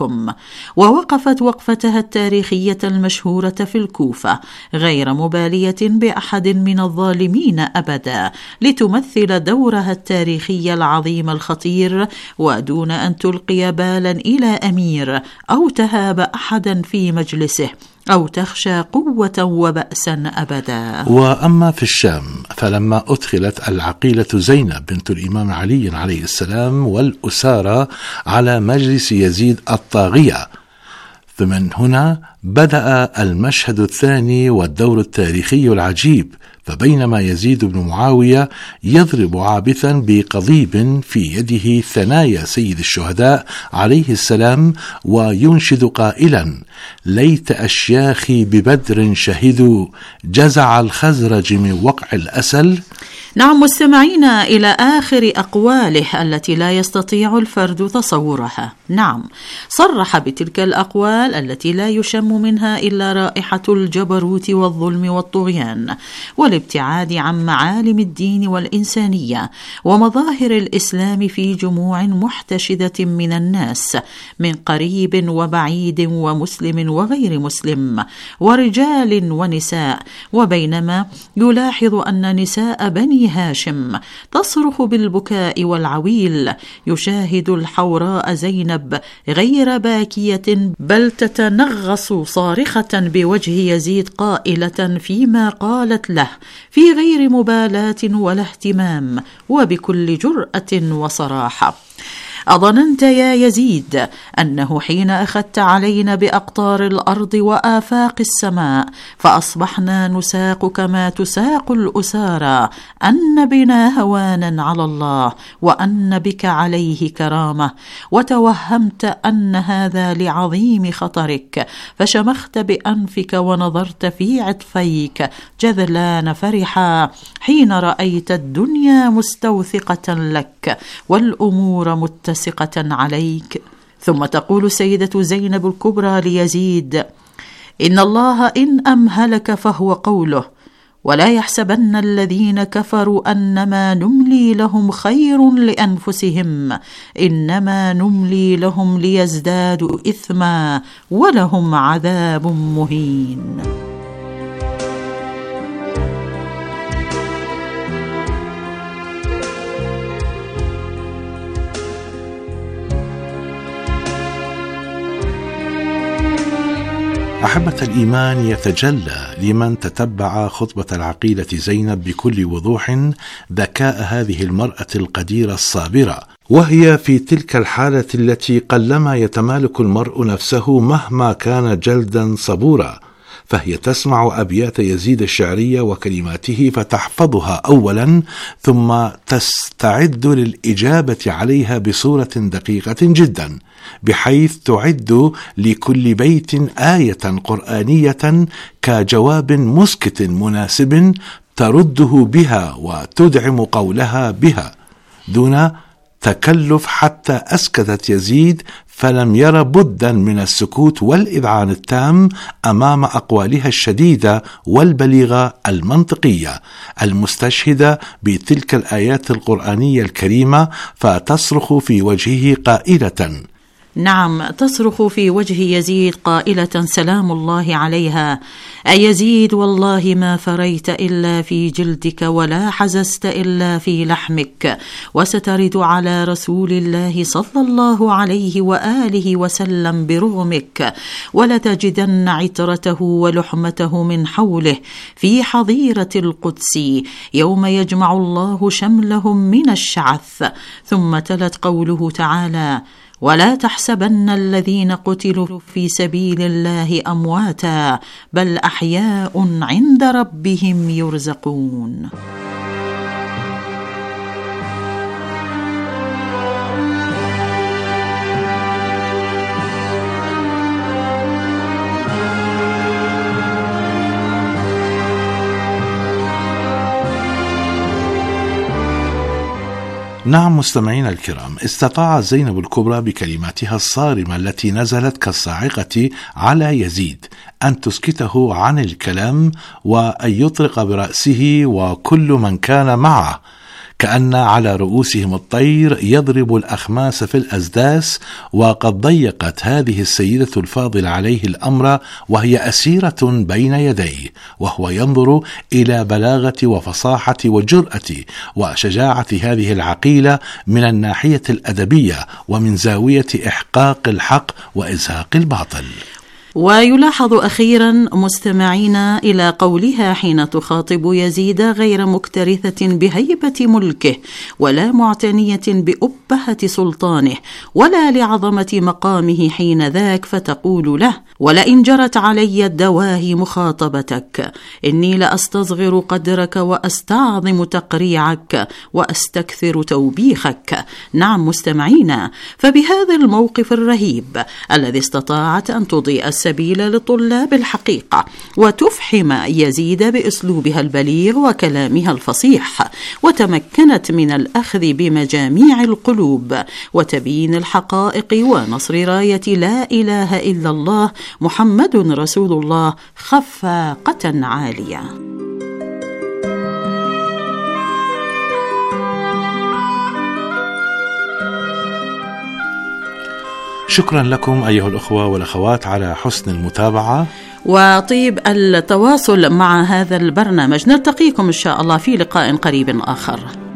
ووقفت وقفتها التاريخية المشهورة في الكوفة غير مبالية بأحد من الظالمين أبدا، لتمثل دورها التاريخي العظيم الخطير، ودون أن تلقي بالا إلى أمير أو تهاب أحدا في مجلسه أو تخشى قوة وبأسا أبدا. وأما في الشام فلما أدخلت العقيلة زينب بنت الإمام علي عليه السلام والأسارة على مجلس يزيد الطاغية، فمن هنا بدأ المشهد الثاني والدور التاريخي العجيب. فبينما يزيد بن معاوية يضرب عابثا بقضيب في يده ثنايا سيد الشهداء عليه السلام وينشد قائلا: ليت أشياخي ببدر شهدوا جزع الخزرج من وقع الأسل. نعم مستمعين إلى آخر أقواله التي لا يستطيع الفرد تصورها. نعم، صرح بتلك الأقوال التي لا يشم منها إلا رائحة الجبروت والظلم والطغيان والابتعاد عن معالم الدين والإنسانية ومظاهر الإسلام في جموع محتشدة من الناس، من قريب وبعيد ومسلم وغير مسلم ورجال ونساء. وبينما يلاحظ أن نساء بني هاشم تصرخ بالبكاء والعويل، يشاهد الحوراء زينب غير باكية بل تتنغص صارخة بوجه يزيد قائلة فيما قالت له في غير مبالاة ولا اهتمام وبكل جرأة وصراحة: أظننت يا يزيد أنه حين أخذت علينا بأقطار الأرض وآفاق السماء فأصبحنا نساق كما تساق الأسارى، أن بنا هوانا على الله وأن بك عليه كرامة، وتوهمت أن هذا لعظيم خطرك، فشمخت بأنفك ونظرت في عطفيك جذلان فرحا حين رأيت الدنيا مستوثقة لك والأمور متسقة عليك. ثم تقول سيدة زينب الكبرى ليزيد: إن الله إن أمهلك فهو قوله، ولا يحسبن الذين كفروا أنما نملي لهم خير لأنفسهم، إنما نملي لهم ليزدادوا إثما ولهم عذاب مهين. أحبة الإيمان، يتجلى لمن تتبع خطبة العقيلة زينب بكل وضوح ذكاء هذه المرأة القديرة الصابرة، وهي في تلك الحالة التي قلما يتمالك المرء نفسه مهما كان جلدا صبورا، فهي تسمع أبيات يزيد الشعرية وكلماته فتحفظها أولا ثم تستعد للإجابة عليها بصورة دقيقة جدا، بحيث تعد لكل بيت آية قرآنية كجواب مسكت مناسب ترده بها وتدعم قولها بها دون تكلف، حتى أسكتت يزيد فلم ير بدا من السكوت والإذعان التام أمام أقوالها الشديدة والبليغة المنطقية المستشهدة بتلك الآيات القرآنية الكريمة، فتصرخ في وجهه قائلة: نعم، تصرخ في وجه يزيد قائلة سلام الله عليها: أيزيد والله ما فريت إلا في جلدك ولا حززت إلا في لحمك، وسترد على رسول الله صلى الله عليه وآله وسلم برغمك، ولتجدن عترته ولحمته من حوله في حظيرة القدس يوم يجمع الله شملهم من الشعث. ثم تلت قوله تعالى: ولا تحسبن الذين قتلوا في سبيل الله أمواتا بل أحياء عند ربهم يرزقون. نعم مستمعين الكرام، استطاع زينب الكبرى بكلماتها الصارمة التي نزلت كالصاعقة على يزيد أن تسكته عن الكلام وأن يطرق برأسه وكل من كان معه، كأن على رؤوسهم الطير يضرب الأخماس في الأسداس. وقد ضيقت هذه السيدة الفاضلة عليه الأمر وهي أسيرة بين يديه، وهو ينظر إلى بلاغة وفصاحة وجرأة وشجاعة هذه العقيلة من الناحية الأدبية ومن زاوية إحقاق الحق وإزهاق الباطل. ويلاحظ أخيرا مستمعين إلى قولها حين تخاطب يزيد غير مكترثة بهيبة ملكه ولا معتنية بأبهة سلطانه ولا لعظمة مقامه حين ذاك، فتقول له: ولئن جرت علي الدواهي مخاطبتك إني لأستصغر قدرك وأستعظم تقريعك وأستكثر توبيخك. نعم مستمعينا، فبهذا الموقف الرهيب الذي استطاعت أن تضيء السبيل لطلاب الحقيقة وتفحم يزيد بأسلوبها البليغ وكلامها الفصيح، وتمكنت من الأخذ بمجاميع القلوب وتبيين الحقائق ونصر راية لا إله إلا الله محمد رسول الله خفاقة عالية. شكرا لكم أيها الأخوة والأخوات على حسن المتابعة وطيب التواصل مع هذا البرنامج. نلتقيكم إن شاء الله في لقاء قريب آخر.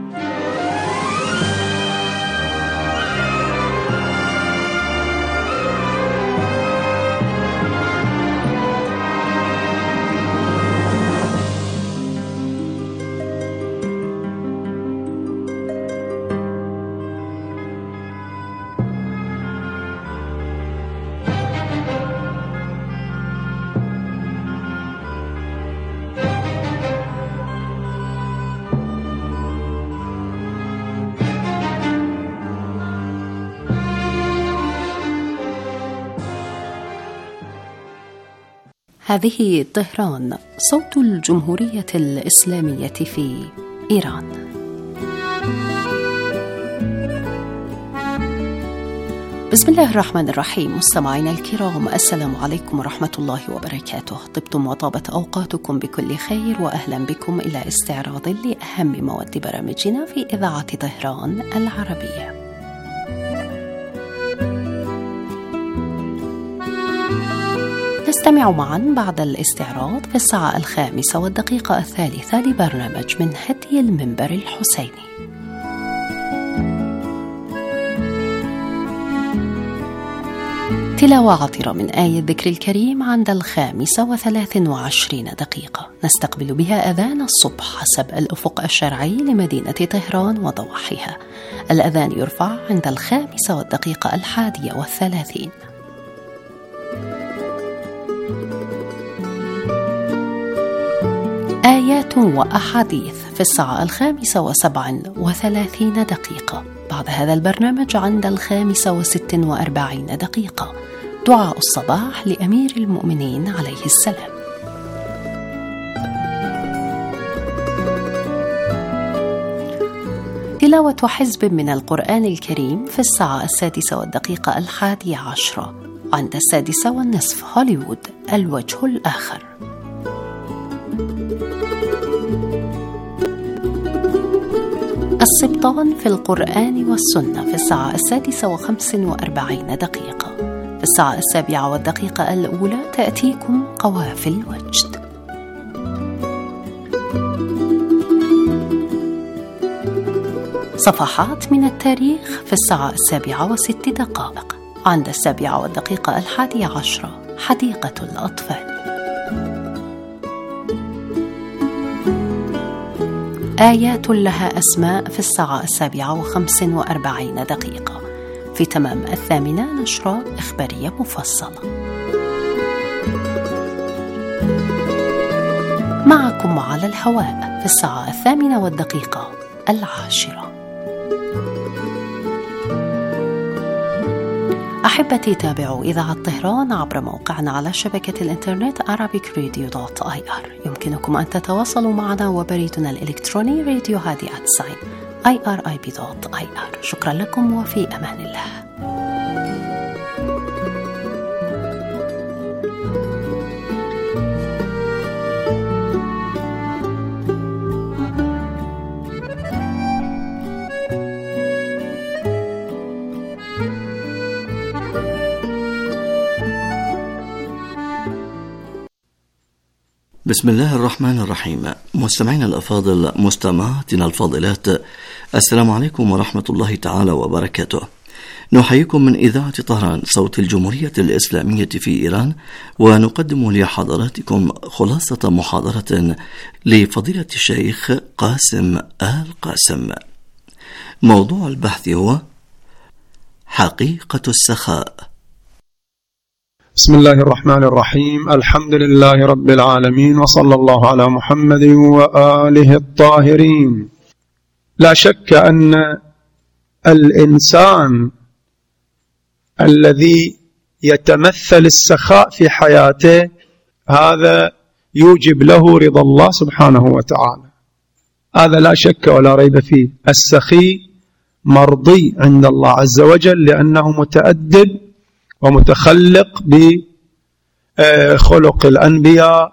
هذه طهران، صوت الجمهورية الإسلامية في إيران. بسم الله الرحمن الرحيم. مستمعينا الكرام، السلام عليكم ورحمة الله وبركاته. طبتم وطابت أوقاتكم بكل خير، وأهلا بكم إلى استعراض لأهم مواد برامجنا في إذاعة طهران العربية. نستمع معا بعد الاستعراض في الساعة 5:03 لبرنامج من هدي المنبر الحسيني. تلاوة عطرة من آية الذكر الكريم عند 5:23. نستقبل بها أذان الصبح حسب الأفق الشرعي لمدينة طهران وضواحيها. الأذان يرفع عند 5:31. آيات وأحاديث في الساعة 5:37. بعد هذا البرنامج عند 5:46 دعاء الصباح لأمير المؤمنين عليه السلام. تلاوة حزب من القرآن الكريم في الساعة 6:11. عند 6:30 هوليوود الوجه الآخر. السبطان في القرآن والسنة في الساعة 6:45. في الساعة 7:01 الأولى تأتيكم قوافل وجد. صفحات من التاريخ في الساعة 7:06. عند 7:11 حديقة الأطفال. آيات لها أسماء في الساعة 7:45. في تمام 8 نشرة إخبارية مفصلة. معكم على الهواء في الساعة 8:10. أحبتي، تابعوا إذاعة طهران عبر موقعنا على شبكة الإنترنت arabicradio.ir. يمكنكم أن تتواصلوا معنا وبريدنا الإلكتروني radio@irib.ir. شكرا لكم وفي أمان الله. بسم الله الرحمن الرحيم. مستمعينا الأفاضل، مستمعاتنا الفاضلات، السلام عليكم ورحمة الله تعالى وبركاته. نحييكم من إذاعة طهران صوت الجمهورية الإسلامية في إيران، ونقدم لحضراتكم خلاصة محاضرة لفضيلة الشيخ قاسم آل قاسم. موضوع البحث هو حقيقة السخاء. بسم الله الرحمن الرحيم. الحمد لله رب العالمين، وصلى الله على محمد وآله الطاهرين. لا شك أن الإنسان الذي يتمثل السخاء في حياته هذا يوجب له رضا الله سبحانه وتعالى، هذا لا شك ولا ريب فيه. السخي مرضي عند الله عز وجل لأنه متأدب ومتخلق بخلق الأنبياء،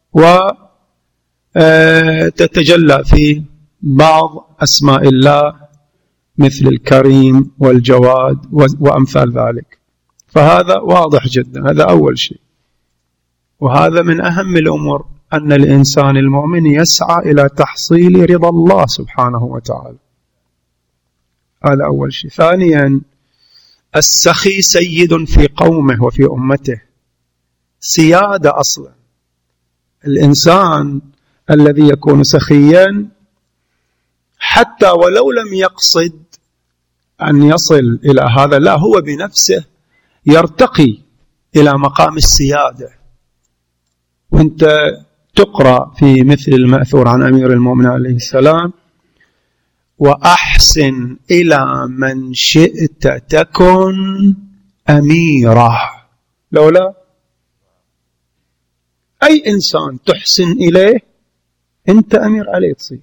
وتتجلى في بعض أسماء الله مثل الكريم والجواد وأمثال ذلك. فهذا واضح جدا، هذا أول شيء. وهذا من أهم الأمور، أن الإنسان المؤمن يسعى إلى تحصيل رضا الله سبحانه وتعالى، هذا أول شيء. ثانيا، السخي سيد في قومه وفي أمته، سيادة أصلا. الإنسان الذي يكون سخيا حتى ولو لم يقصد أن يصل إلى هذا، لا، هو بنفسه يرتقي إلى مقام السيادة. وانت تقرأ في مثل المأثور عن أمير المؤمنين عليه السلام: وأحسن إلى من شئت تكن أميرة. لولا أي إنسان تحسن إليه أنت أمير عليه تصير.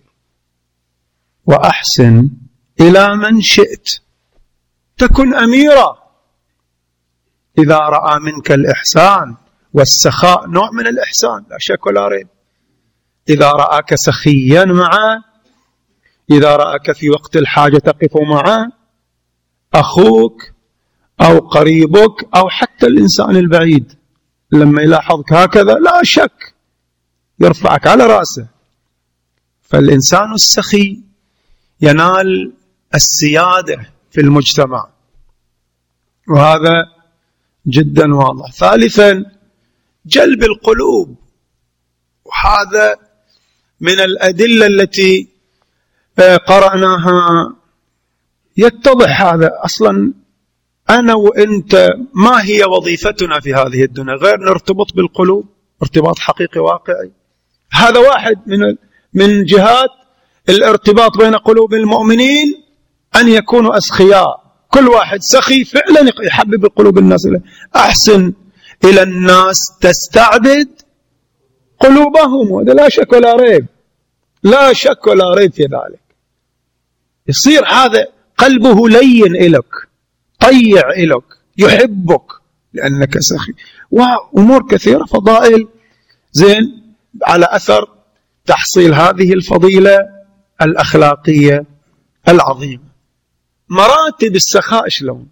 وأحسن إلى من شئت تكن أميرة. إذا رأى منك الإحسان، والسخاء نوع من الإحسان لا شك ولا ريب. إذا رأك سخيا معه، إذا رأك في وقت الحاجة تقف معه، أخوك أو قريبك أو حتى الإنسان البعيد لما يلاحظك هكذا لا شك يرفعك على رأسه. فالإنسان السخي ينال السيادة في المجتمع، وهذا جدا واضح. ثالثا، جلب القلوب، وهذا من الأدلة التي قرأناها يتضح هذا. أصلا أنا وإنت ما هي وظيفتنا في هذه الدنيا غير نرتبط بالقلوب ارتباط حقيقي واقعي. هذا واحد من جهات الارتباط بين قلوب المؤمنين، أن يكونوا أسخياء. كل واحد سخي فعلا يحبب قلوب الناس إليه. أحسن إلى الناس تستعبد قلوبهم، وهذا لا شك ولا ريب، لا شك ولا ريب في ذلك. يصير هذا قلبه لين إلك، طيع إلك، يحبك لأنك سخي. وأمور كثيرة، فضائل زين على أثر تحصيل هذه الفضيلة الأخلاقية العظيمة. مراتب السخاء شلون؟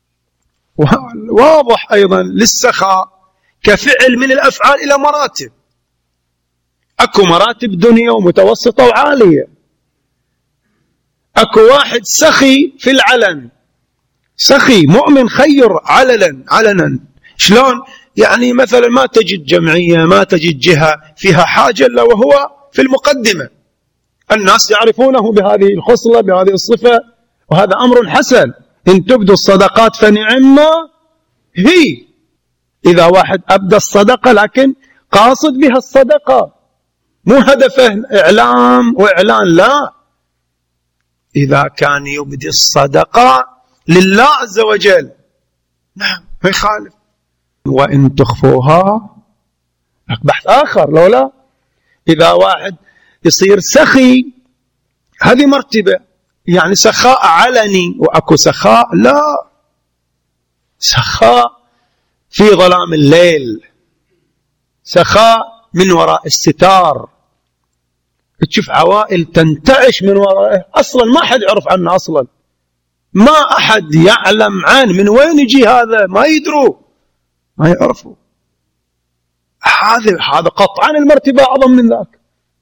واضح أيضا للسخاء كفعل من الأفعال إلى مراتب. أكو مراتب دنيا ومتوسطة وعالية. أكو واحد سخي في العلن، سخي مؤمن خير علنا. شلون؟ يعني مثلا ما تجد جمعية، ما تجد جهة فيها حاجة إلا وهو في المقدمة، الناس يعرفونه بهذه الخصلة بهذه الصفة، وهذا أمر حسن. إن تبدوا الصدقات فنعما هي. إذا واحد أبدى الصدقة لكن قاصد بها الصدقة، مو هدفه إعلام وإعلان، لا، إذا كان يبدي الصدقة لله عز وجل نعم ما يخالف. وإن تخفوها بحث آخر. لولا إذا واحد يصير سخي، هذه مرتبة، يعني سخاء علني، وأكو سخاء لا، سخاء في ظلام الليل، سخاء من وراء الستار. تشوف عوائل تنتعش من ورائه، أصلا ما أحد يعرف عنه، أصلا ما أحد يعلم عنه من وين يجي هذا، ما يدروا ما يعرفوا. هذا قطعا المرتبة أعظم من ذاك.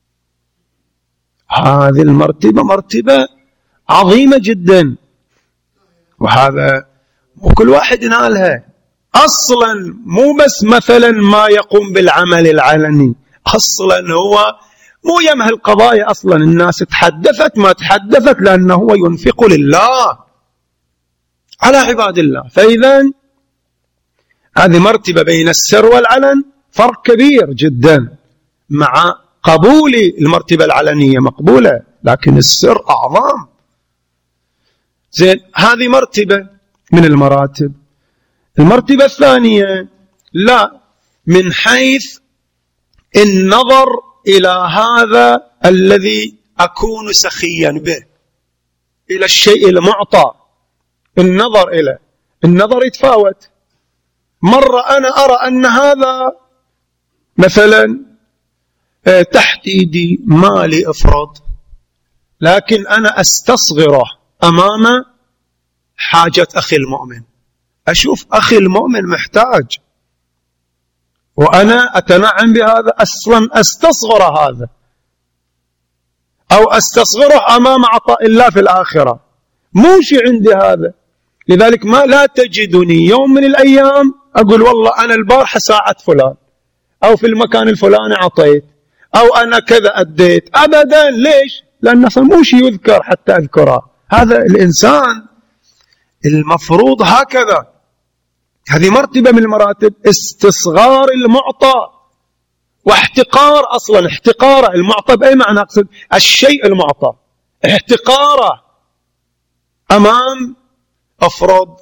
هذه المرتبة مرتبة عظيمة جدا، وهذا وكل واحد ينالها. أصلا مو بس مثلا ما يقوم بالعمل العلني، أصلا هو مو يمه القضايا. أصلا الناس تحدثت ما تحدثت لأنه هو ينفق لله على عباد الله. فإذا هذه مرتبة بين السر والعلن، فرق كبير جدا. مع قبول المرتبة العلنية مقبولة، لكن السر أعظم. زين، هذه مرتبة من المراتب. المرتبة الثانية لا، من حيث النظر إلى هذا الذي أكون سخيا به، إلى الشيء المعطى، النظر يتفاوت. مرة أنا أرى أن هذا مثلا تحت إيدي مالي أفرض، لكن أنا أستصغره أمام حاجة أخي المؤمن. أشوف أخي المؤمن محتاج وأنا أتنعم بهذا، أصلا أستصغر هذا، أو أستصغره أمام عطاء الله في الآخرة. مو شيء عندي هذا. لذلك ما لا تجدني يوم من الأيام أقول والله أنا البارحة ساعة فلان، أو في المكان الفلاني عطيت، أو أنا كذا أديت. أبدا. ليش؟ لأن أصلا مو شيء يذكر حتى أذكره. هذا الإنسان المفروض هكذا. هذه مرتبة من المراتب، استصغار المعطى واحتقار. أصلا احتقاره المعطى بأي معنى؟ أقصد الشيء المعطى، احتقاره أمام أفرض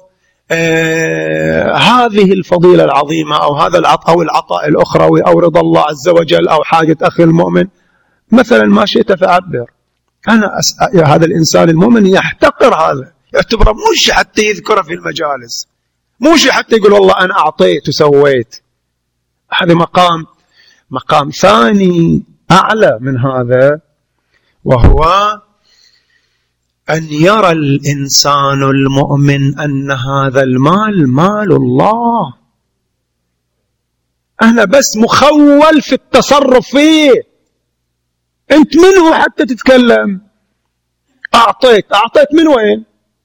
هذه الفضيلة العظيمة، أو هذا العطاء أو العطاء الأخروي، أو رضا الله عز وجل، أو حاجة أخي المؤمن. مثلا ما شئت فأعبر. أنا هذا الإنسان المؤمن يحتقر هذا، يعتبره مش حتى يذكره في المجالس، مش حتى يقول والله أنا أعطيت وسويت. هذا مقام ثاني أعلى من هذا، وهو أن يرى الإنسان المؤمن أن هذا المال مال الله، أنا بس مخول في التصرف فيه. أنت منه حتى تتكلم؟ أعطيت من وين؟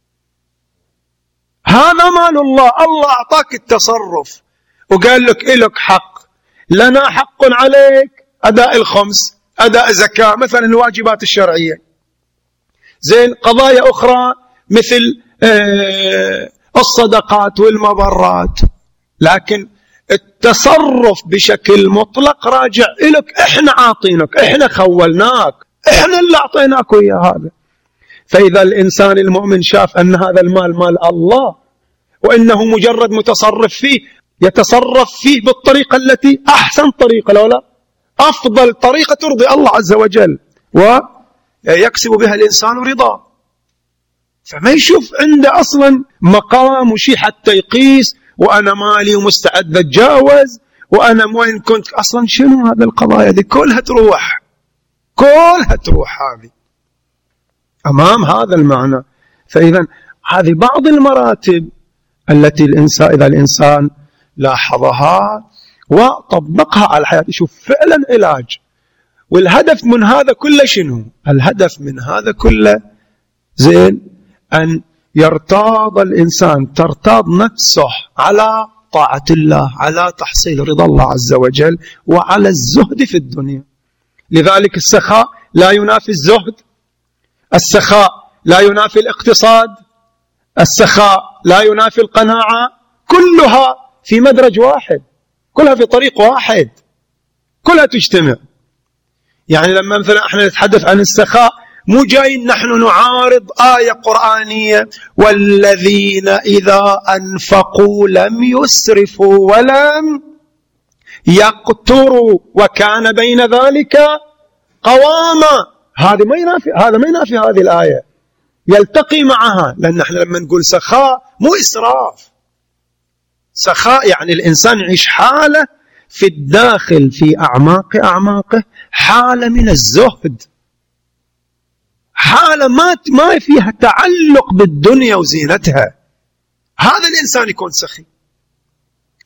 هذا مال الله، الله أعطاك التصرف وقال لك إلك حق. لنا حق عليك أداء الخمس، أداء زكاة مثلا، الواجبات الشرعية. زين، قضايا أخرى مثل الصدقات والمبرات. لكن التصرف بشكل مطلق راجع إلك، إحنا عاطينك، إحنا خولناك، إحنا اللي أعطيناك إياه هذا. فإذا الإنسان المؤمن شاف أن هذا المال مال الله، وإنه مجرد متصرف فيه، يتصرف فيه بالطريقة التي أحسن طريقة، لا أفضل طريقة ترضي الله عز وجل ويكسب بها الإنسان رضا. فما يشوف عنده أصلا مقام وشي حتى يقيس وأنا مالي ومستعد أتجاوز وأنا وين كنت. أصلا شنو هذا القضايا دي كلها تروح هذه أمام هذا المعنى. فإذا هذه بعض المراتب التي إذا الإنسان لاحظها وطبقها على حياته، يشوف فعلا علاج. والهدف من هذا كله شنو؟ الهدف من هذا كله زين أن يرتاض الإنسان، ترتاض نفسه على طاعة الله، على تحصيل رضا الله عز وجل، وعلى الزهد في الدنيا. لذلك السخاء لا ينافي الزهد، السخاء لا ينافي الاقتصاد، السخاء لا ينافي القناعة، كلها في مدرج واحد، كلها في طريق واحد، كلها تجتمع. يعني لما مثلا احنا نتحدث عن السخاء، مو جايين نحن نعارض آية قرآنية والذين إذا أنفقوا لم يسرفوا ولم يقتروا وكان بين ذلك قواما. هذا ما ينافي هذه الآية، يلتقي معها. لأن احنا لما نقول سخاء مو إسراف، سخاء يعني الإنسان يعيش حالة في الداخل، في أعماقه حالة من الزهد، حالة ما فيها تعلق بالدنيا وزينتها. هذا الإنسان يكون سخي.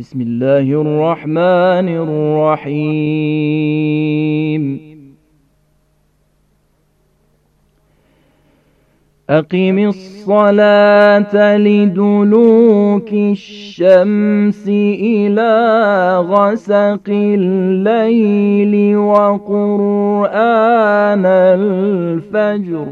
بسم الله الرحمن الرحيم أقم الصلاة لدلوك الشمس إلى غسق الليل وقرآن الفجر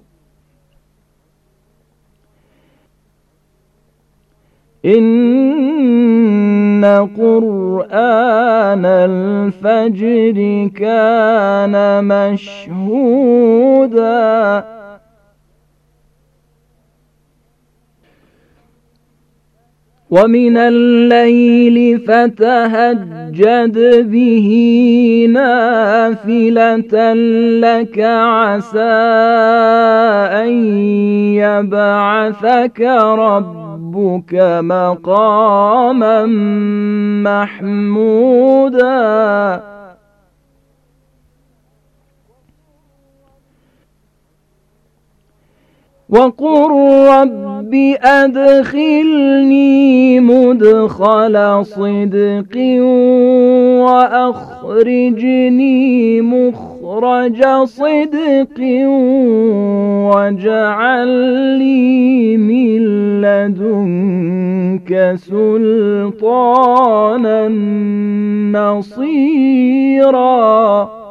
إن قرآن الفجر كان مشهودا ومن الليل فتهجد به نافلة لك عسى أن يبعثك ربك مقاما محمودا وقل رب أدخلني مدخل صدق وأخرجني مخرج صدق واجعل لي من لدنك سلطانا نصيرا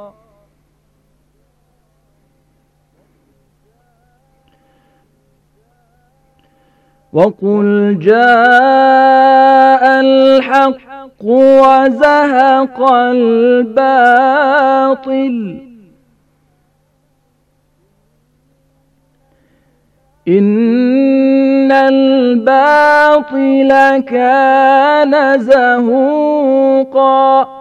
وقل جاء الحق وزهق الباطل إن الباطل كان زهوقا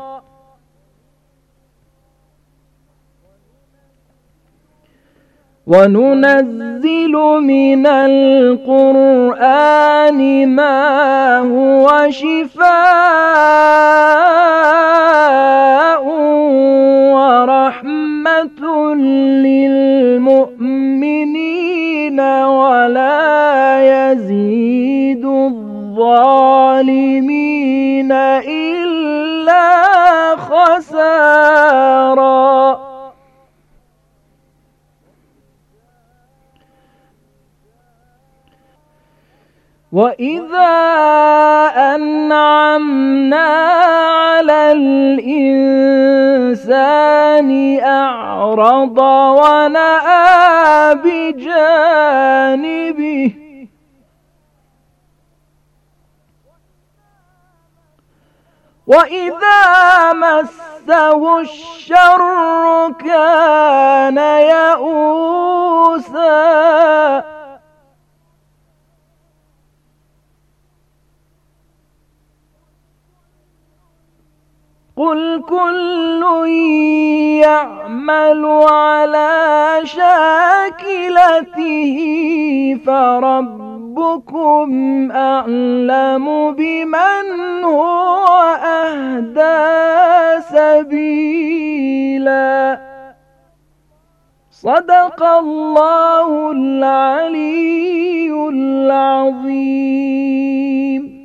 وننزل من القرآن ما هو شفاء ورحمة للمؤمنين ولا يزيد الظالمين إلا خسارا وإذا أنعمنا على الإنسان أعرض ونأى بجانبه وإذا مسه الشر كان يئوسا قل كل يعمل على شاكلته فربكم أعلم بمن هو أهدى سبيلا صدق الله العلي العظيم.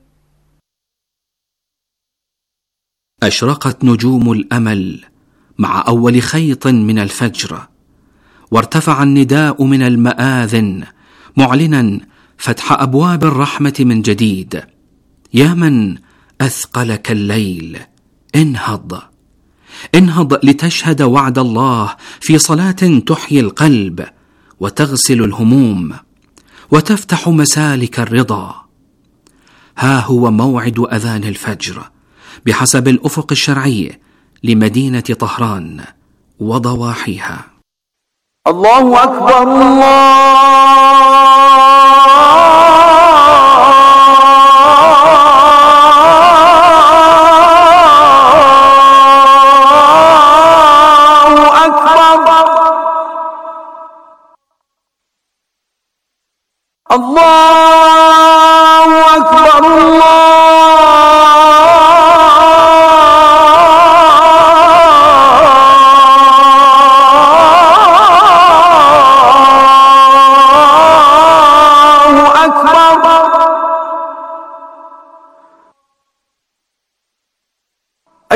أشرقت نجوم الأمل مع أول خيط من الفجر، وارتفع النداء من المآذن معلنا فتح أبواب الرحمة من جديد. يا من أثقلك الليل انهض انهض لتشهد وعد الله في صلاة تحيي القلب وتغسل الهموم وتفتح مسالك الرضا. ها هو موعد أذان الفجر بحسب الأفق الشرعي لمدينة طهران وضواحيها. الله أكبر الله أكبر الله أكبر الله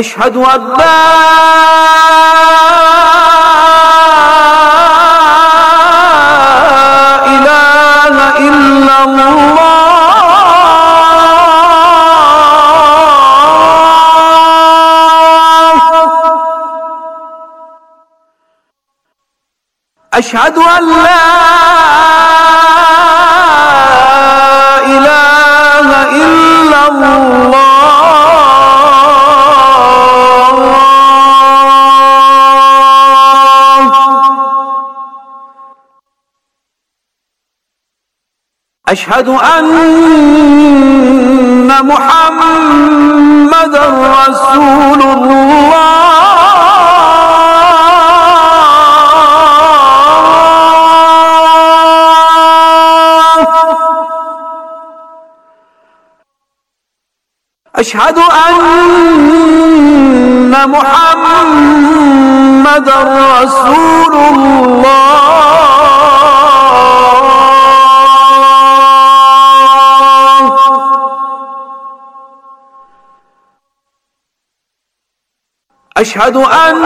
أشهد أن لا إله إلا الله أشهد أن لا إله إلا الله أشهد أن محمدا رسول الله أشهد أن محمدا رسول الله أشهد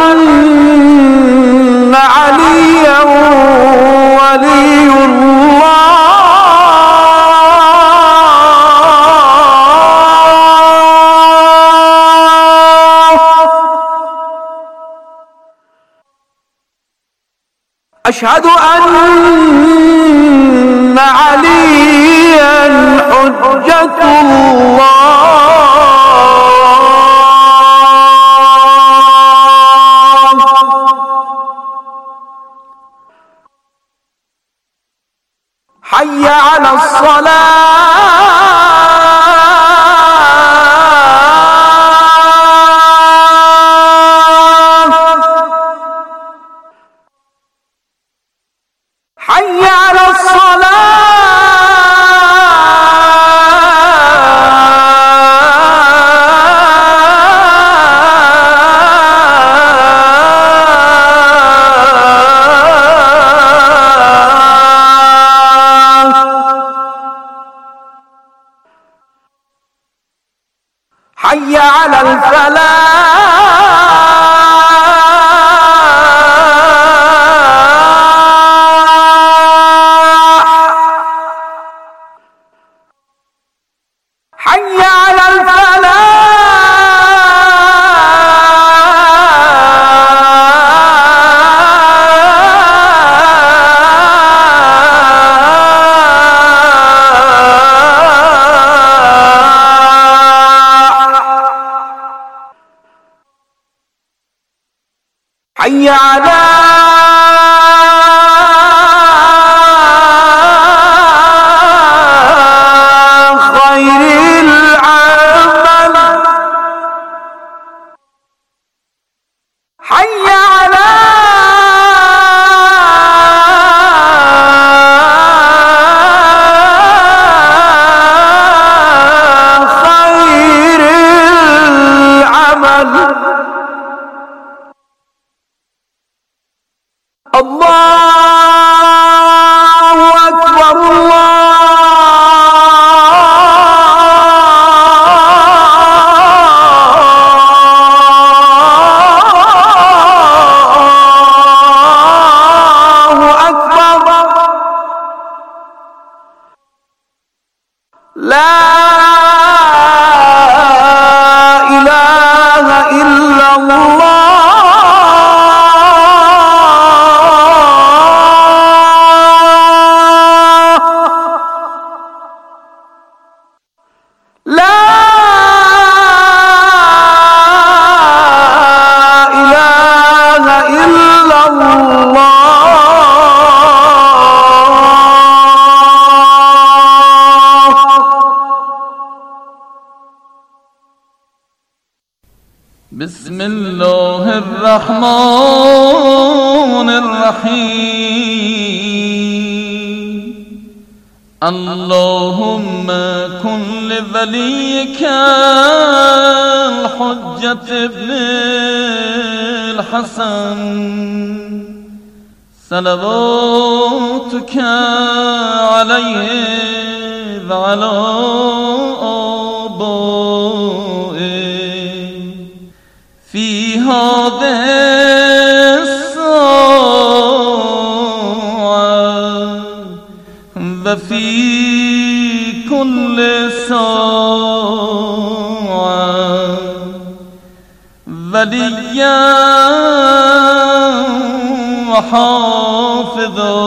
أن عليا ولي الله أشهد أن عليا حجة الله حي على حي على حي على حي على حي على خير العمل حي على خير العمل الله أكبر الله أكبر لا إله إلا الله بسم الله الرحمن الرحيم اللهم كن لوليك الحجة ابن الحسن صلواتك عليه وعلى آبائه هذه الساعة وفي كل ساعة وليا وحافظا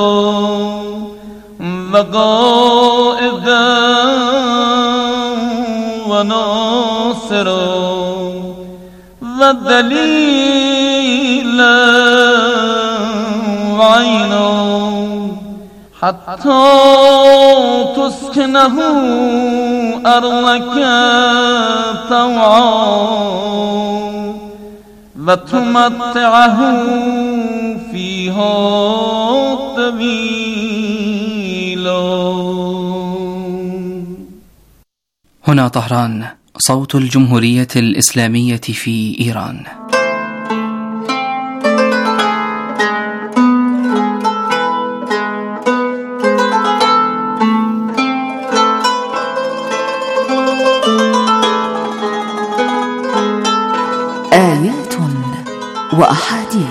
وقائدا وناصرا ودليلا وعينا حتى تسكنه أرضك طوعا وتمتعه فيها طويلا. هنا طهران، صوت الجمهورية الإسلامية في إيران. آيات وأحاديث.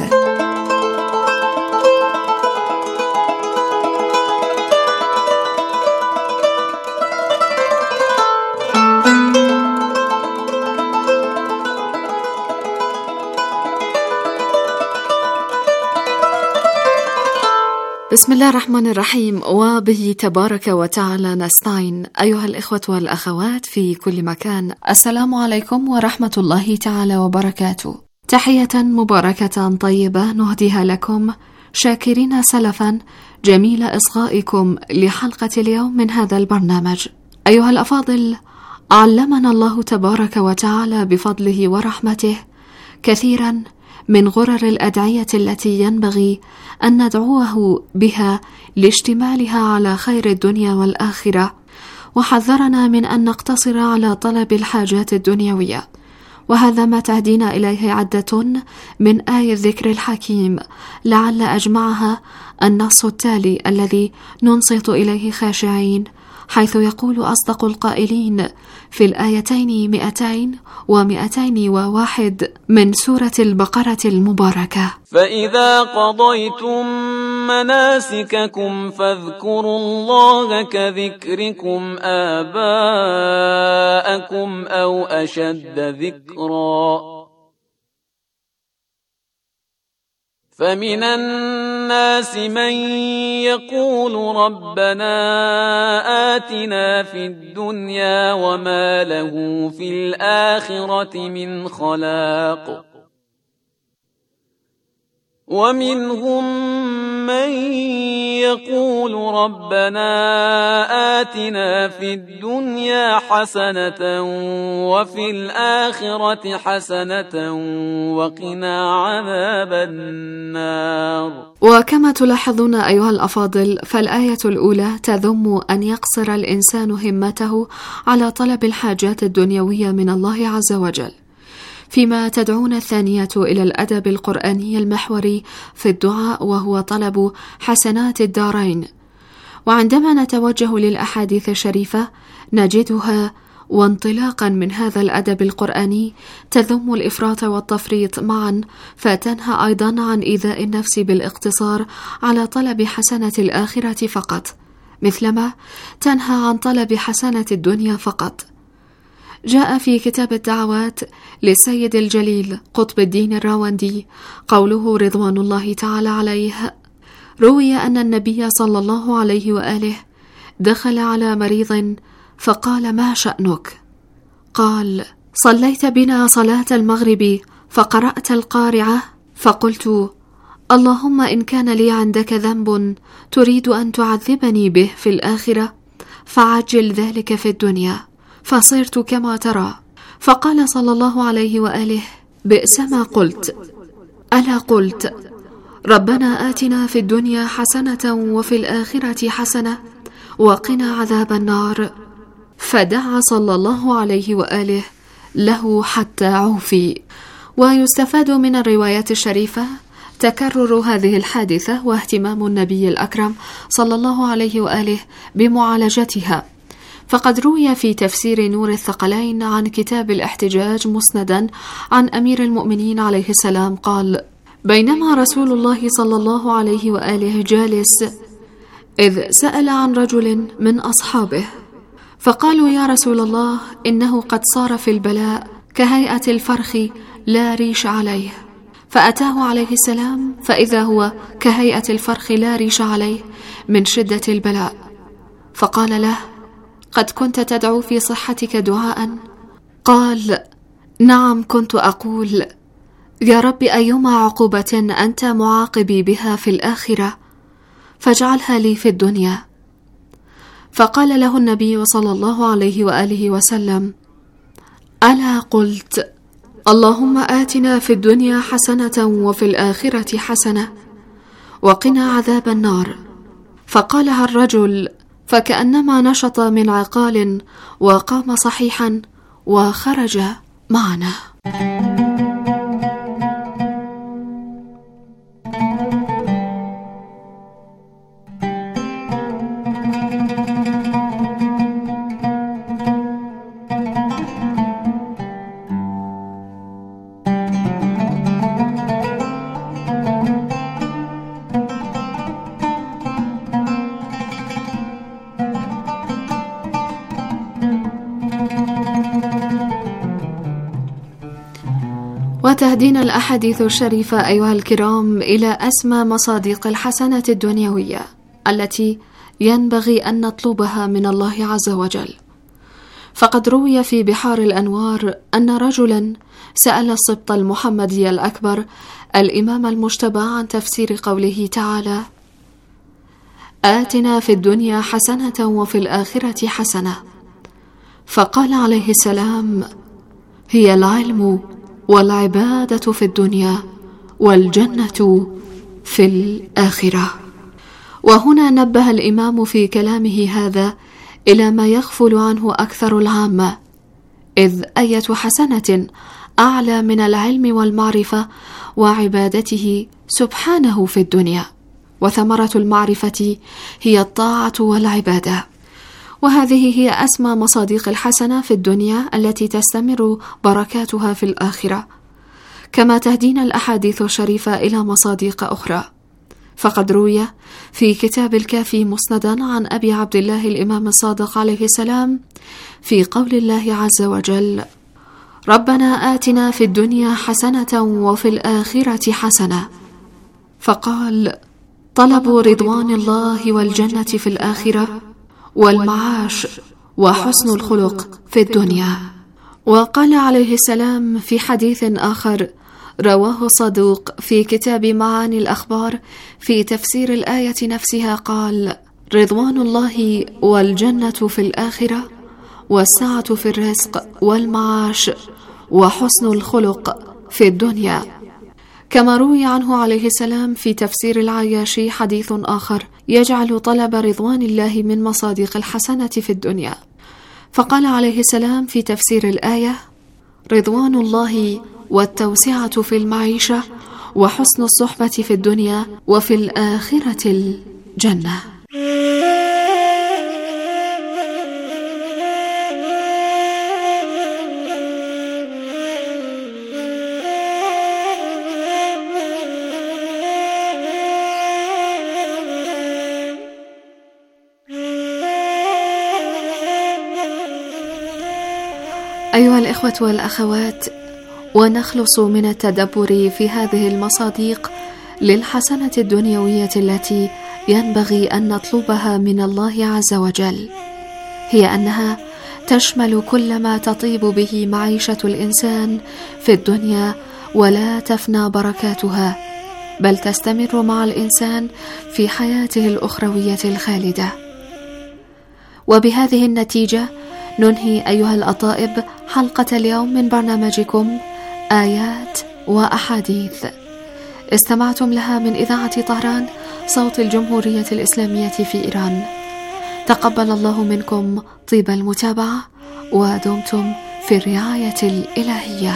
بسم الله الرحمن الرحيم، وبه تبارك وتعالى نستعين. أيها الإخوة والأخوات في كل مكان، السلام عليكم ورحمة الله تعالى وبركاته. تحية مباركة طيبة نهديها لكم، شاكرين سلفا جميل إصغائكم لحلقة اليوم من هذا البرنامج. أيها الأفاضل، علمنا الله تبارك وتعالى بفضله ورحمته كثيرا من غرر الأدعية التي ينبغي أن ندعوه بها لاشتمالها على خير الدنيا والآخرة، وحذرنا من أن نقتصر على طلب الحاجات الدنيوية، وهذا ما تهدينا إليه عدة من آية الذكر الحكيم، لعل أجمعها النص التالي الذي ننصت إليه خاشعين، حيث يقول أصدق القائلين في الآيتين 200 و201 من سورة البقرة المباركة: فإذا قضيتم مناسككم فاذكروا الله كذكركم آباءكم أو أشد ذكرا، فمن الناس من يقول ربنا آتنا في الدنيا وما له في الآخرة من خلاق، ومنهم من يقول ربنا آتنا في الدنيا حسنة وفي الآخرة حسنة وقنا عذاب النار. وكما تلاحظون أيها الأفاضل، فالآية الأولى تذم أن يقصر الإنسان همته على طلب الحاجات الدنيوية من الله عز وجل، فيما تدعون الثانية إلى الأدب القرآني المحوري في الدعاء، وهو طلب حسنات الدارين. وعندما نتوجه للأحاديث الشريفة نجدها وانطلاقا من هذا الأدب القرآني تذم الإفراط والتفريط معا، فتنهى أيضا عن إيذاء النفس بالاقتصار على طلب حسنة الآخرة فقط، مثلما تنهى عن طلب حسنة الدنيا فقط. جاء في كتاب الدعوات للسيد الجليل قطب الدين الراوندي قوله رضوان الله تعالى عليه: روي أن النبي صلى الله عليه وآله دخل على مريض فقال: ما شأنك؟ قال: صليت بنا صلاة المغرب فقرأت القارعة، فقلت: اللهم إن كان لي عندك ذنب تريد أن تعذبني به في الآخرة فعجل ذلك في الدنيا، فصرت كما ترى. فقال صلى الله عليه وآله: بئس ما قلت، ألا قلت ربنا آتنا في الدنيا حسنة وفي الآخرة حسنة وقنا عذاب النار؟ فدعا صلى الله عليه وآله له حتى عوفي. ويستفاد من الروايات الشريفة تكرر هذه الحادثة واهتمام النبي الأكرم صلى الله عليه وآله بمعالجتها، فقد روي في تفسير نور الثقلين عن كتاب الاحتجاج مسندا عن أمير المؤمنين عليه السلام قال: بينما رسول الله صلى الله عليه وآله جالس إذ سأل عن رجل من أصحابه فقالوا: يا رسول الله، إنه قد صار في البلاء كهيئة الفرخ لا ريش عليه. فأتاه عليه السلام فإذا هو كهيئة الفرخ لا ريش عليه من شدة البلاء، فقال له: قد كنت تدعو في صحتك دعاء؟ قال: نعم، كنت أقول: يا رب، أيما عقوبة أنت معاقبي بها في الآخرة فاجعلها لي في الدنيا. فقال له النبي صلى الله عليه وآله وسلم: ألا قلت اللهم آتنا في الدنيا حسنة وفي الآخرة حسنة وقنا عذاب النار؟ فقالها الرجل فكأنما نشط من عقال وقام صحيحا وخرج معنا. وتهدينا الأحاديث الشريفة أيها الكرام إلى أسمى مصادق الحسنة الدنيوية التي ينبغي أن نطلبها من الله عز وجل. فقد روي في بحار الأنوار أن رجلا سأل السبط المحمدي الأكبر الإمام المجتبى عن تفسير قوله تعالى: آتنا في الدنيا حسنة وفي الآخرة حسنة. فقال عليه السلام: هي العلم والعبادة في الدنيا والجنة في الآخرة. وهنا نبه الإمام في كلامه هذا إلى ما يغفل عنه أكثر العامة، إذ أية حسنة أعلى من العلم والمعرفة وعبادته سبحانه في الدنيا، وثمرة المعرفة هي الطاعة والعبادة، وهذه هي أسمى مصادق الحسنة في الدنيا التي تستمر بركاتها في الآخرة، كما تهدينا الأحاديث الشريفة إلى مصادق أخرى. فقد روي في كتاب الكافي مسندا عن أبي عبد الله الإمام الصادق عليه السلام في قول الله عز وجل: ربنا آتنا في الدنيا حسنة وفي الآخرة حسنة. فقال: طلب رضوان الله والجنة في الآخرة والمعاش وحسن الخلق في الدنيا. وقال عليه السلام في حديث آخر رواه صدوق في كتاب معاني الأخبار في تفسير الآية نفسها قال: رضوان الله والجنة في الآخرة والسعة في الرزق والمعاش وحسن الخلق في الدنيا. كما روي عنه عليه السلام في تفسير العياشي حديث آخر يجعل طلب رضوان الله من مصادق الحسنة في الدنيا، فقال عليه السلام في تفسير الآية: رضوان الله والتوسعة في المعيشة وحسن الصحبة في الدنيا وفي الآخرة الجنة. أيها الإخوة والأخوات، ونخلص من التدبر في هذه المصادق للحسنة الدنيوية التي ينبغي أن نطلبها من الله عز وجل، هي أنها تشمل كل ما تطيب به معيشة الإنسان في الدنيا ولا تفنى بركاتها، بل تستمر مع الإنسان في حياته الأخروية الخالدة. وبهذه النتيجة ننهي أيها الأطائب حلقة اليوم من برنامجكم آيات وأحاديث، استمعتم لها من إذاعة طهران صوت الجمهورية الإسلامية في إيران. تقبل الله منكم طيب المتابعة، ودمتم في الرعاية الإلهية.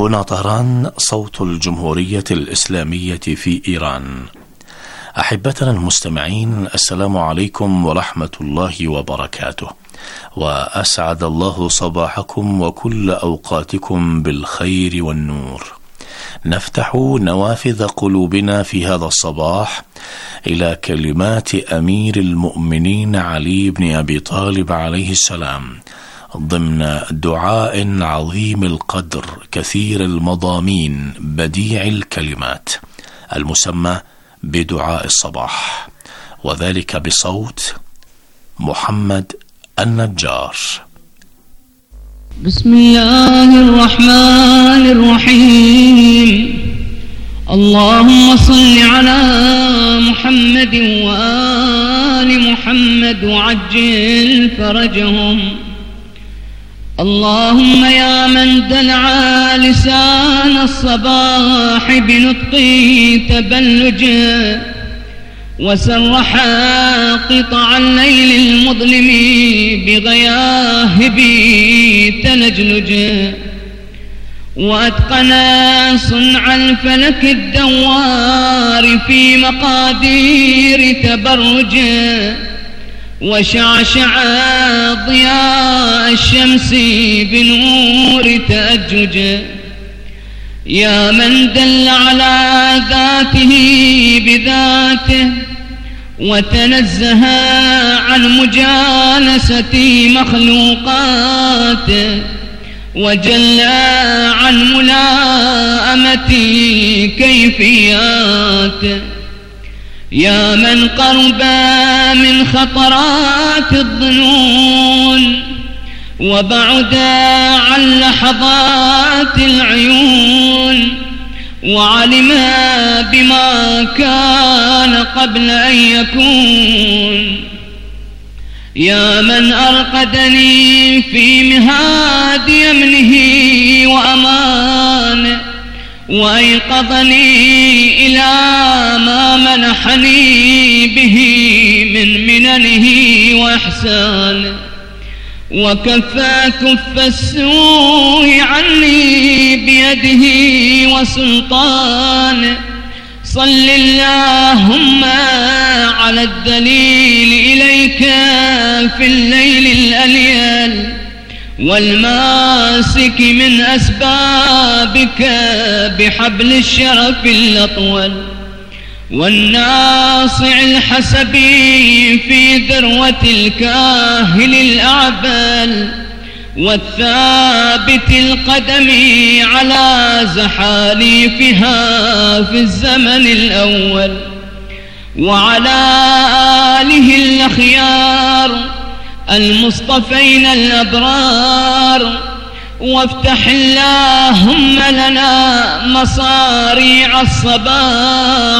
هنا طهران، صوت الجمهورية الإسلامية في إيران. أحبتنا المستمعين، السلام عليكم ورحمة الله وبركاته، وأسعد الله صباحكم وكل أوقاتكم بالخير والنور. نفتح نوافذ قلوبنا في هذا الصباح إلى كلمات أمير المؤمنين علي بن أبي طالب عليه السلام ضمن دعاء عظيم القدر كثير المضامين بديع الكلمات المسمى بدعاء الصباح، وذلك بصوت محمد النجار. بسم الله الرحمن الرحيم. اللهم صل على محمد وآل محمد وعجل فرجهم. اللهم يا من دلع لسان الصباح بنطق تبلج، وسرح قطع الليل المظلم بغياهب تلجلج، وأتقن صنع الفلك الدوار في مقادير تبرج، وشعشع ضياء الشمس بنور تأجج. يا من دل على ذاته بذاته، وتنزه عن مجانسة مخلوقاته، وجل عن ملاءمة كيفياته. يا من قرب من خطرات الظنون، وبعد عن لحظات العيون، وعلم بما كان قبل أن يكون. يا من أرقدني في مهاد يمنه وأمانه، وأيقظني إلى ما منحني به من مننه وإحسانه، وكفى كف السوء عني بيده وسلطانه. صل اللهم على الدليل إليك في الليل الأليل، والماسك من أسبابك بحبل الشرف الأطول، والناصع الحسبي في ذروة الكاهل الأعبل، والثابت القدم على زحاليفها في الزمن الأول، وعلى آله الأخيار المصطفين الأبرار. وافتح اللهم لنا مصاريع الصباح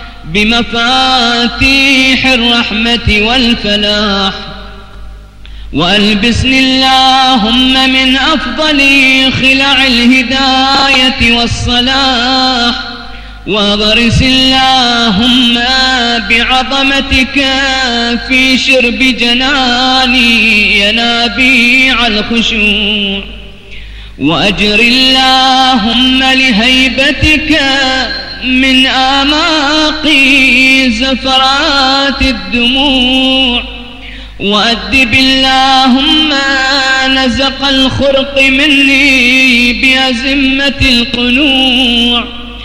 بمفاتيح الرحمة والفلاح، وألبسني اللهم من أفضل خلع الهداية والصلاح، واغرس اللهم بعظمتك في شرب جناني ينابيع الخشوع، وأجر اللهم لهيبتك من آماقي زفرات الدموع، وأدب اللهم نزق الخرق مني بأزمة القنوع.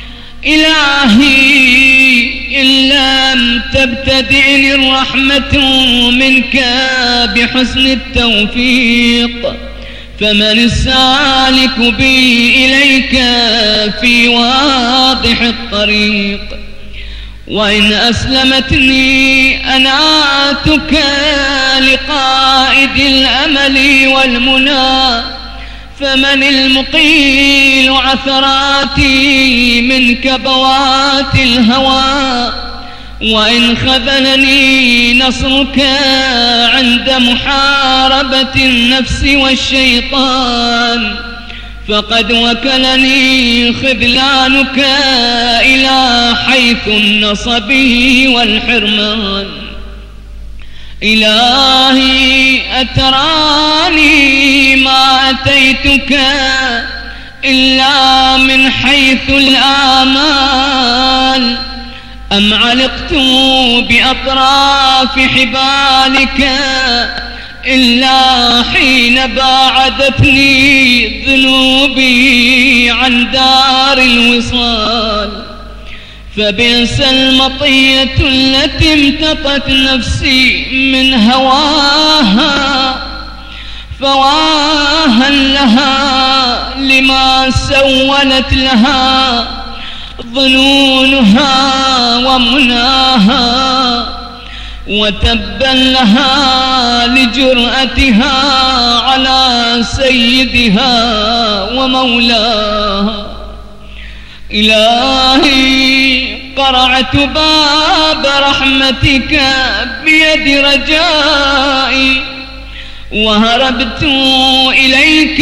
إلهي إن لم تبتدئني الرحمة منك بحسن التوفيق، فمن السالك بي إليك في واضح الطريق. وإن أسلمتني أناتك لقائد الأمل والمنى، فمن المقيل عثراتي من كبوات الهوى. وإن خذلني نصرك عند محاربة النفس والشيطان، فقد وكلني خذلانك إلى حيث النصب والحرمان. إلهي أتراني ما أتيتك إلا من حيث الآمال، أم علقت بأطراف حبالك إلا حين باعدتني ذنوبي عن دار الوصال. فبئس المطية التي امتطت نفسي من هواها، فواها لها لما سولت لها ظنونها ومناها، وتبا لها لجرأتها على سيدها ومولاها. إلهي قرعت باب رحمتك بيد رجائي، وهربت إليك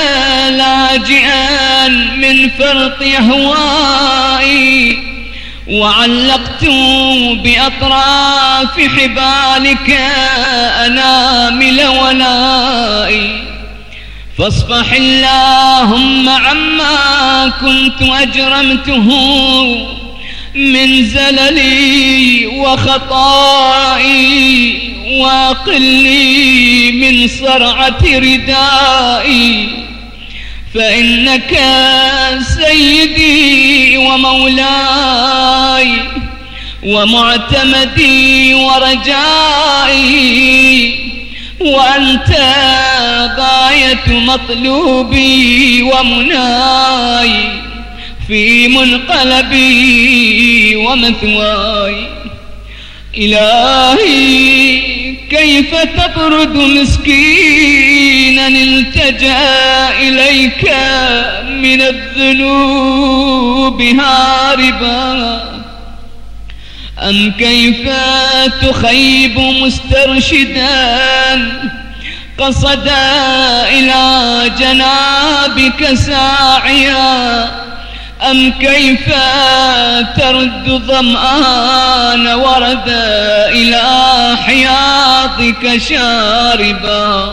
لاجئا من فرط أهوائي، وعلقت بأطراف حبالك أنامل ولائي. فاصفح اللهم عما كنت أجرمته من زللي وخطائي، واقلني من صرعة ردائي، فإنك سيدي ومولاي ومعتمدي ورجائي، وأنت غاية مطلوبي ومناي في منقلبي ومثواي. إلهي كيف تطرد مسكينا التجأ إليك من الذنوب هاربا، أم كيف تخيب مسترشدا قصد إلى جنابك ساعيا، أم كيف ترد ظمآن ورد إلى حياضك شاربا.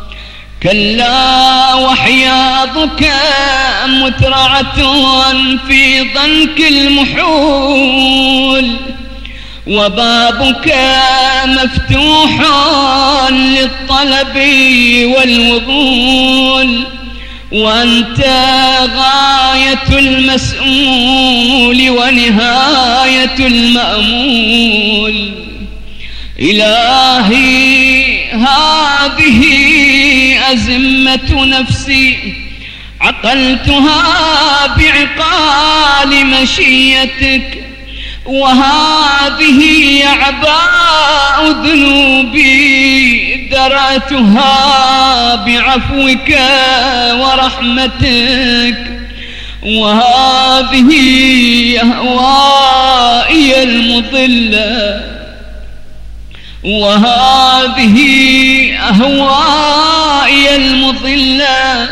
كلا وحياضك مترعة في ضنك المحول، وبابك مفتوح للطلب والوصول، وأنت غاية المسؤول ونهاية المأمول. إلهي هذه أزمة نفسي عقلتها بعقال مشيتك، وهذه أعباء ذنوبي درأتها بعفوك ورحمتك، وهذه أهوائي المضلة، وهذه أهوائي المضلة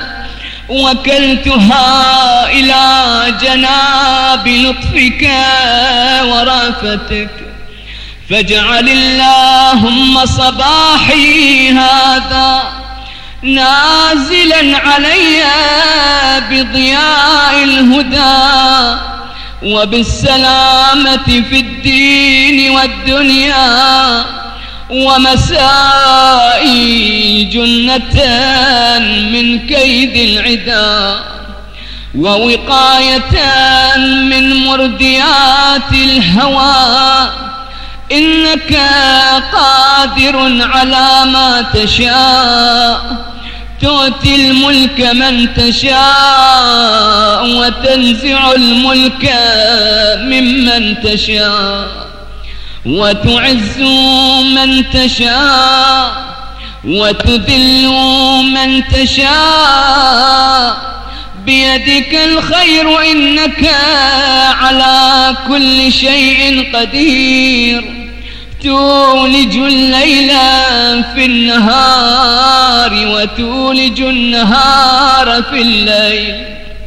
وكلتها إلى جناب لطفك ورأفتك. فاجعل اللهم صباحي هذا نازلا علي بضياء الهدى وبالسلامة في الدين والدنيا، ومسائي جنة من كيد العدا، ووقاية من مرديات الهوى. إنك قادر على ما تشاء، تؤتي الملك من تشاء وتنزع الملك ممن تشاء، وتعز من تشاء وتذل من تشاء، بيدك الخير إنك على كل شيء قدير. تولج الليل في النهار وتولج النهار في الليل،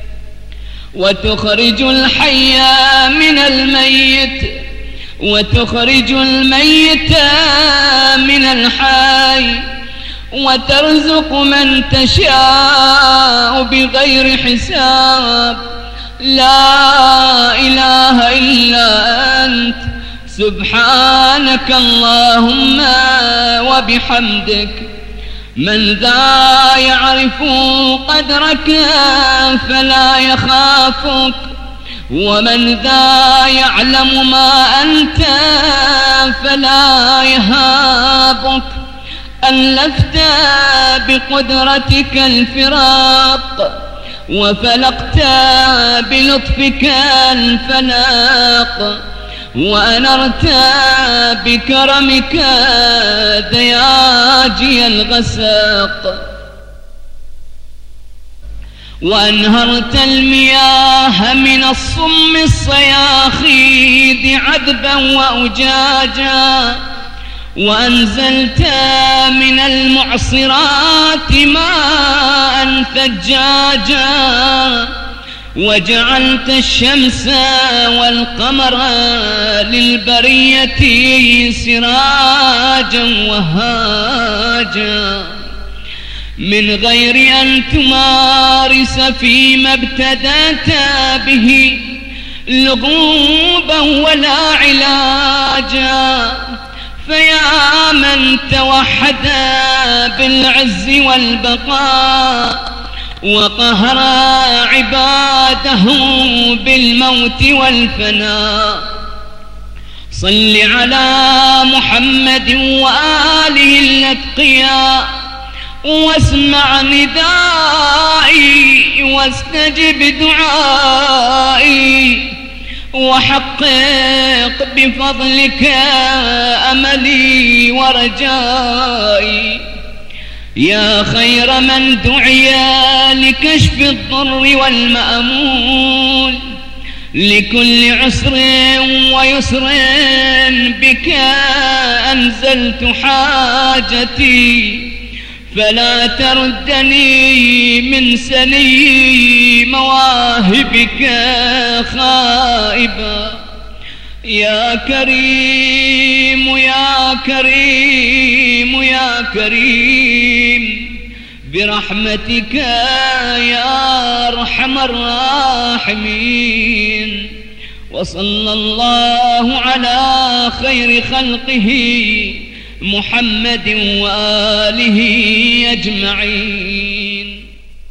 وتخرج الحي من الميت وتخرج الميت من الحي، وترزق من تشاء بغير حساب. لا إله إلا أنت سبحانك اللهم وبحمدك. من ذا يعرف قدرك فلا يخافك، ومن ذا يعلم ما أنت فلا يهابك. ألفت بقدرتك الفراق، وفلقت بلطفك الفلاق، وأنرت بكرمك دياجي الغساق، وأنهرت المياه من الصم الصياخيد عذبا وأجاجا، وأنزلت من المعصرات ماء ثجاجا، وجعلت الشمس والقمر للبرية سراجا وهاجا، من غير أن تمارس فيما ابتدأت به لغوبا ولا علاجا. فيا من توحد بالعز والبقاء، وقهر عباده بالموت والفناء، صل على محمد وآله الأتقياء، واسمع ندائي واستجب دعائي، وحقق بفضلك أملي ورجائي. يا خير من دعي لكشف الضر والمأمول، لكل عسر ويسر بك أنزلت حاجتي، فلا تردني من سني مواهبك خائبا. يا كريم يا كريم يا كريم برحمتك يا أرحم الراحمين. وصلى الله على خير خلقه محمد وآله أجمعين.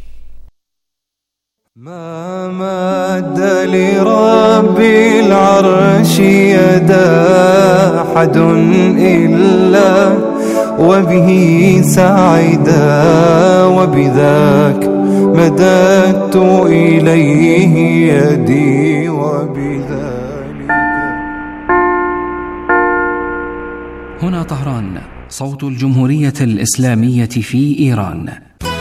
ما مد لربي العرش يدا أحد إلا وبه سعدا، وبذاك مددت إليه يدي وبذلك. هنا طهران، صوت الجمهورية الإسلامية في إيران.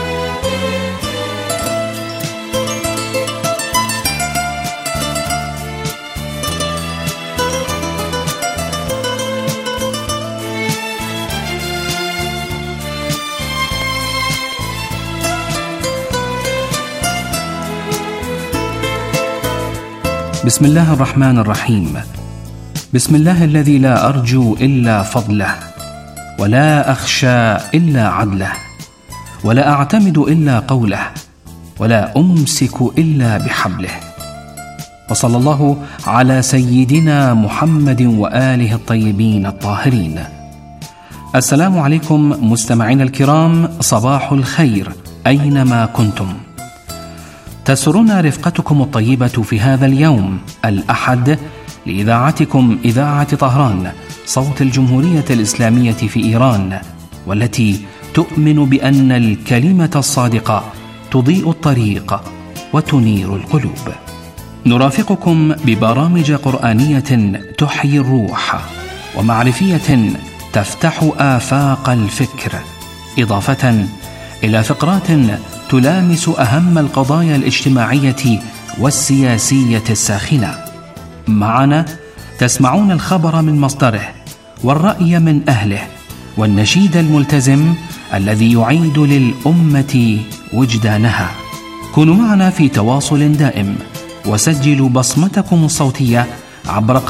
بسم الله الرحمن الرحيم. بسم الله الذي لا أرجو إلا فضله، ولا أخشى إلا عدله، ولا أعتمد إلا قوله، ولا أمسك إلا بحبله. وصلى الله على سيدنا محمد وآله الطيبين الطاهرين. السلام عليكم مستمعين الكرام، صباح الخير أينما كنتم. تسرنا رفقتكم الطيبة في هذا اليوم الأحد لإذاعتكم إذاعة طهران، صوت الجمهورية الإسلامية في إيران، والتي تؤمن بأن الكلمة الصادقة تضيء الطريق وتنير القلوب. نرافقكم ببرامج قرآنية تحيي الروح، ومعرفية تفتح آفاق الفكر، إضافة إلى فقرات تلامس أهم القضايا الاجتماعية والسياسية الساخنة. معنا تسمعون الخبر من مصدره، والرأي من أهله، والنشيد الملتزم الذي يعيد للأمة وجدانها. كونوا معنا في تواصل دائم، وسجلوا بصمتكم الصوتية عبر